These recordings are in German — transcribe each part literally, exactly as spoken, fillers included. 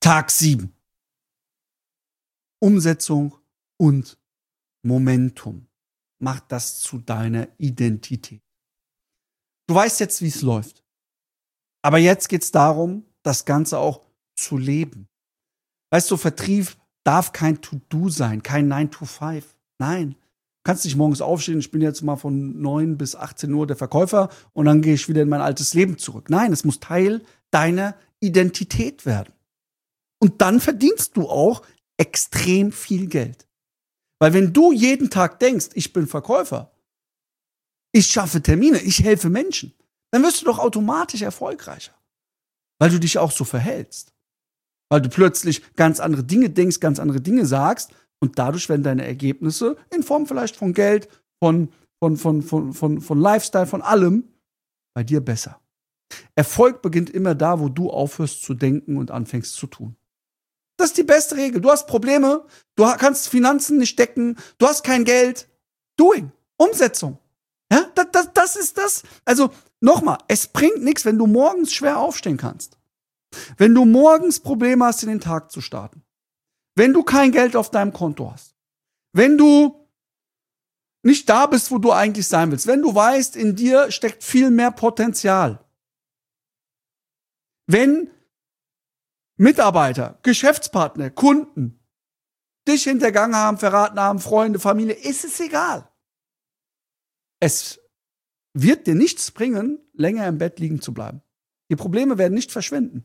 Tag sieben. Umsetzung und Momentum. Mach das zu deiner Identität. Du weißt jetzt, wie es läuft. Aber jetzt geht es darum, das Ganze auch zu leben. Weißt du, Vertrieb darf kein To-Do sein, kein nine to five. Nein. Du kannst nicht morgens aufstehen, ich bin jetzt mal von neun bis achtzehn Uhr der Verkäufer und dann gehe ich wieder in mein altes Leben zurück. Nein, es muss Teil deiner Identität werden. Und dann verdienst du auch extrem viel Geld. Weil wenn du jeden Tag denkst, ich bin Verkäufer, ich schaffe Termine, ich helfe Menschen, dann wirst du doch automatisch erfolgreicher. Weil du dich auch so verhältst. Weil du plötzlich ganz andere Dinge denkst, ganz andere Dinge sagst und dadurch werden deine Ergebnisse in Form vielleicht von Geld, von, von, von, von, von, von Lifestyle, von allem bei dir besser. Erfolg beginnt immer da, wo du aufhörst zu denken und anfängst zu tun. Das ist die beste Regel. Du hast Probleme, du kannst Finanzen nicht decken, du hast kein Geld. Doing, Umsetzung. Ja, das, das, das ist das. Also nochmal, es bringt nichts, wenn du morgens schwer aufstehen kannst. Wenn du morgens Probleme hast, in den Tag zu starten. Wenn du kein Geld auf deinem Konto hast. Wenn du nicht da bist, wo du eigentlich sein willst. Wenn du weißt, in dir steckt viel mehr Potenzial. Wenn Mitarbeiter, Geschäftspartner, Kunden dich hintergangen haben, verraten haben, Freunde, Familie, ist es egal. Es wird dir nichts bringen, länger im Bett liegen zu bleiben. Die Probleme werden nicht verschwinden.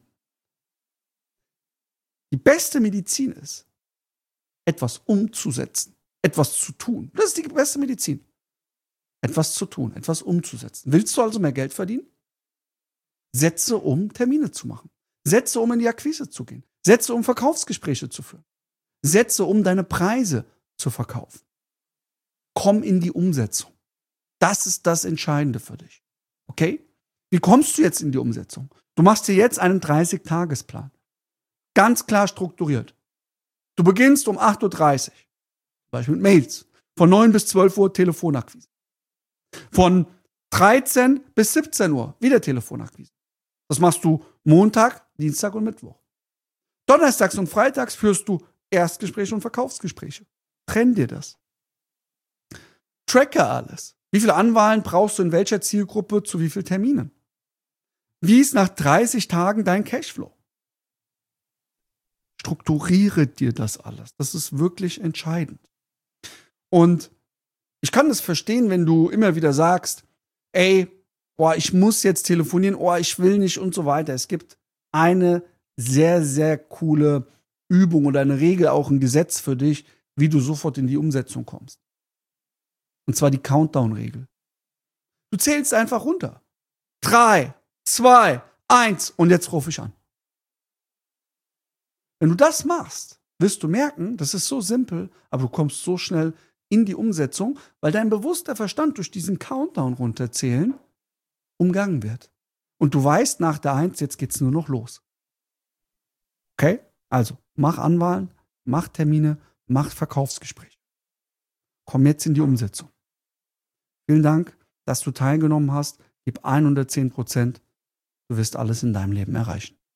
Die beste Medizin ist, etwas umzusetzen, etwas zu tun. Das ist die beste Medizin. Etwas zu tun, etwas umzusetzen. Willst du also mehr Geld verdienen? Setze um, Termine zu machen. Setze um, in die Akquise zu gehen. Setze um, Verkaufsgespräche zu führen. Setze um, deine Preise zu verkaufen. Komm in die Umsetzung. Das ist das Entscheidende für dich. Okay? Wie kommst du jetzt in die Umsetzung? Du machst dir jetzt einen dreißig-Tagesplan. Ganz klar strukturiert. Du beginnst um acht Uhr dreißig. Zum Beispiel mit Mails. Von neun bis zwölf Uhr Telefonakquise. Von dreizehn bis siebzehn Uhr wieder Telefonakquise. Das machst du Montag, Dienstag und Mittwoch. Donnerstags und Freitags führst du Erstgespräche und Verkaufsgespräche. Trenn dir das. Tracke alles. Wie viele Anwahlen brauchst du in welcher Zielgruppe zu wie vielen Terminen? Wie ist nach dreißig Tagen dein Cashflow? Strukturiere dir das alles. Das ist wirklich entscheidend. Und ich kann das verstehen, wenn du immer wieder sagst, ey, boah, ich muss jetzt telefonieren, oh, ich will nicht und so weiter. Es gibt eine sehr, sehr coole Übung oder eine Regel, auch ein Gesetz für dich, wie du sofort in die Umsetzung kommst. Und zwar die Countdown-Regel. Du zählst einfach runter. Drei, zwei, eins und jetzt rufe ich an. Wenn du das machst, wirst du merken, das ist so simpel, aber du kommst so schnell in die Umsetzung, weil dein bewusster Verstand durch diesen Countdown runterzählen umgangen wird. Und du weißt nach der Eins, jetzt geht's nur noch los. Okay? Also, mach Anwahlen, mach Termine, mach Verkaufsgespräche. Komm jetzt in die Umsetzung. Vielen Dank, dass du teilgenommen hast. Gib hundertzehn Prozent. Du wirst alles in deinem Leben erreichen.